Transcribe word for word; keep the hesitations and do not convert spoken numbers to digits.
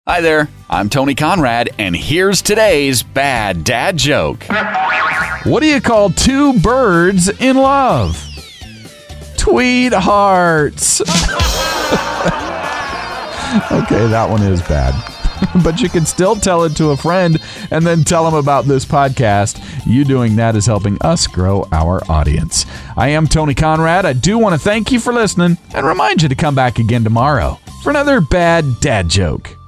Hi there, I'm Tony Conrad, and here's today's bad dad joke. What do you call two birds in love? Tweed hearts. Okay, that one is bad. But you can still tell it to a friend and then tell them about this podcast. You doing that is helping us grow our audience. I am Tony Conrad. I do want to thank you for listening and remind you to come back again tomorrow for another bad dad joke.